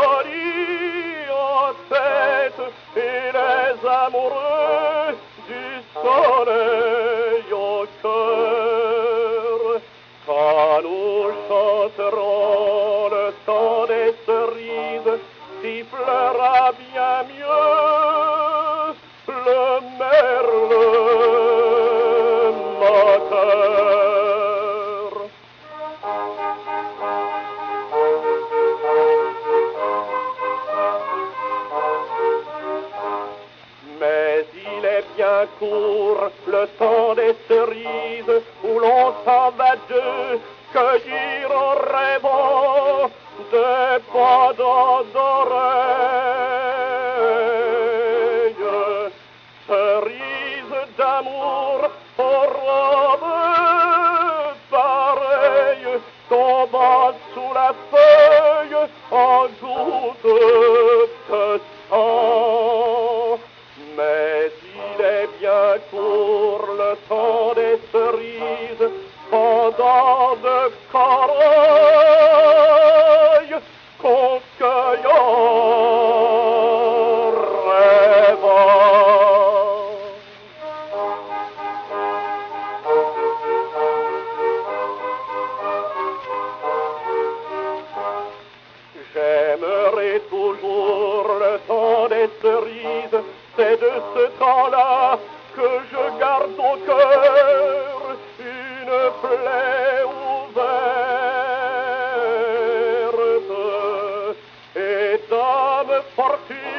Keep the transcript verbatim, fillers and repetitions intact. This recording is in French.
folie en tête et les amoureux du soleil au cœur. Quand nous chanterons le temps des cerises, sifflera bien mieux le merle moqueur. Mais il est bien court le temps des cerises où l'on s'en va deux cueillir en rêvant des pendants d'oreilles. Cerises d'amour aux robes pareilles tombant sous la feuille en gouttes de sang. Mais il est bien court le temps des cerises, pendant de corail qu'on cueille en rêvant. J'aimerai toujours le temps des cerises, c'est de ce temps-là que je garde au cœur une plaie ouverte. Et dame fortune